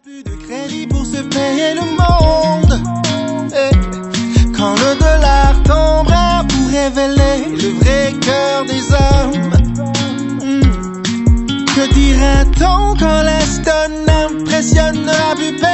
Plus de crédit pour se payer le monde. Quand le dollar tombera pour révéler le vrai cœur des hommes. Que dira-t-on quand la stone n'impressionnera plus personne?